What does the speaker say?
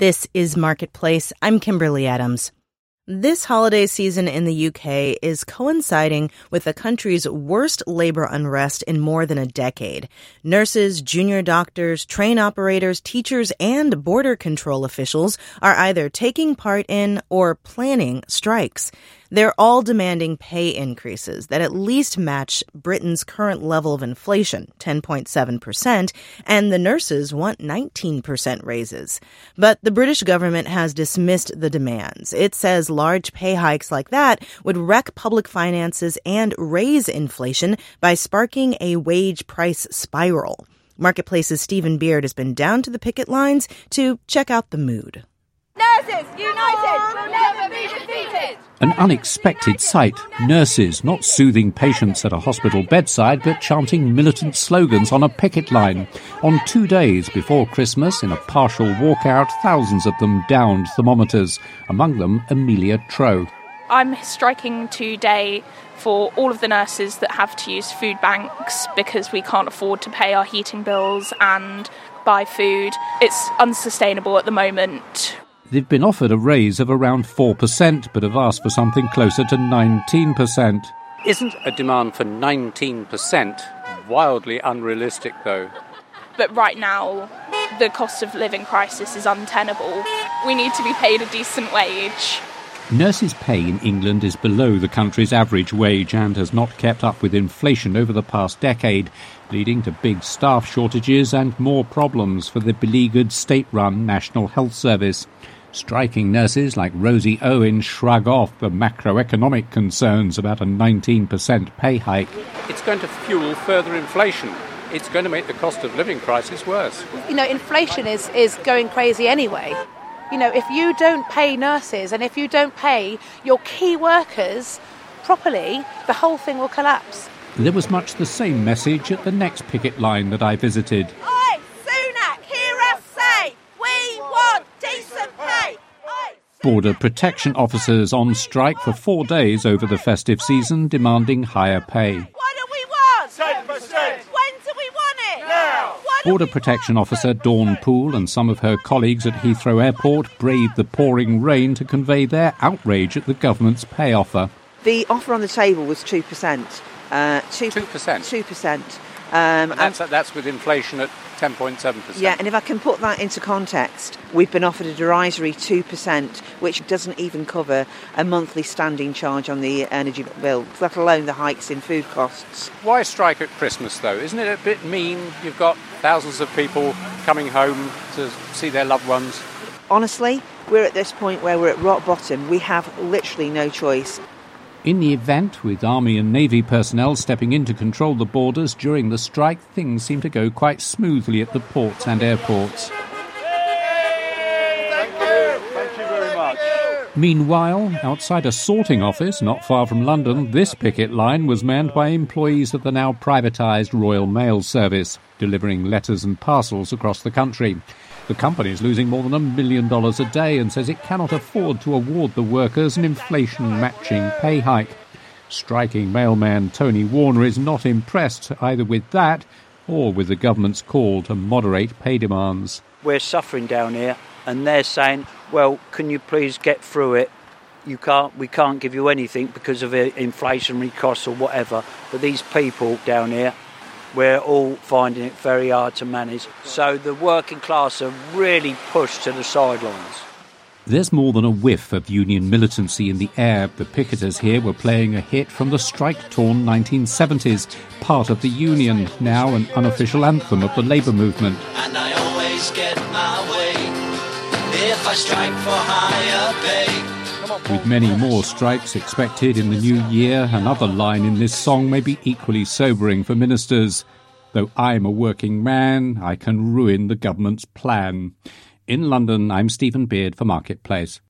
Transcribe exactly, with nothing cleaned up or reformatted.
This is Marketplace. I'm Kimberly Adams. This holiday season in the U K is coinciding with the country's worst labor unrest in more than a decade. Nurses, junior doctors, train operators, teachers, and border control officials are either taking part in or planning strikes. They're all demanding pay increases that at least match Britain's current level of inflation, ten point seven percent, and the nurses want nineteen percent raises. But the British government has dismissed the demands. It says large pay hikes like that would wreck public finances and raise inflation by sparking a wage price spiral. Marketplace's Stephen Beard has been down to the picket lines to check out the mood. Nurses united will never be defeated. An unexpected sight. Nurses not soothing patients at a hospital bedside, but chanting militant slogans on a picket line. On two days before Christmas, in a partial walkout, thousands of them downed thermometers, among them Amelia Trow. I'm striking today for all of the nurses that have to use food banks because we can't afford to pay our heating bills and buy food. It's unsustainable at the moment. They've been offered a raise of around four percent, but have asked for something closer to nineteen percent. Isn't a demand for nineteen percent wildly unrealistic, though? But right now, the cost of living crisis is untenable. We need to be paid a decent wage. Nurses' pay in England is below the country's average wage and has not kept up with inflation over the past decade, leading to big staff shortages and more problems for the beleaguered state-run National Health Service. Striking nurses like Rosie Owen shrug off the macroeconomic concerns about a nineteen percent pay hike. It's going to fuel further inflation. It's going to make the cost of living crisis worse. You know, inflation is, is going crazy anyway. You know, if you don't pay nurses and if you don't pay your key workers properly, the whole thing will collapse. There was much the same message at the next picket line that I visited. Oi, Sunak, hear us say, we want decent pay. Oi. Border protection officers on strike for four days over the festive season, demanding higher pay. What do we want? ten percent. When do we want it? Now. Border protection officer Dawn Poole and some of her colleagues at Heathrow Airport braved the pouring rain to convey their outrage at the government's pay offer. The offer on the table was two percent. Uh, two percent? two percent. Um, that's, and, that's with inflation at ten point seven percent. Yeah, and if I can put that into context, we've been offered a derisory two percent, which doesn't even cover a monthly standing charge on the energy bill, let alone the hikes in food costs. Why strike at Christmas, though? Isn't it a bit mean? You've got thousands of people coming home to see their loved ones. Honestly, we're at this point where we're at rock bottom. We have literally no choice. In the event, with Army and Navy personnel stepping in to control the borders during the strike, things seem to go quite smoothly at the ports and airports. Thank you. Thank you very much. Meanwhile, outside a sorting office not far from London, this picket line was manned by employees of the now privatised Royal Mail Service, delivering letters and parcels across the country. The company is losing more than a million dollars a day and says it cannot afford to award the workers an inflation-matching pay hike. Striking mailman Tony Warner is not impressed either with that or with the government's call to moderate pay demands. We're suffering down here and they're saying, well, can you please get through it? You can't, we can't give you anything because of inflationary costs or whatever. But these people down here, we're all finding it very hard to manage. So the working class are really pushed to the sidelines. There's more than a whiff of union militancy in the air. The picketers here were playing a hit from the strike-torn nineteen seventies, part of the Union, now an unofficial anthem of the labour movement. And I always get my way if I strike for higher pay. With many more strikes expected in the new year, another line in this song may be equally sobering for ministers. Though I'm a working man, I can ruin the government's plan. In London, I'm Stephen Beard for Marketplace.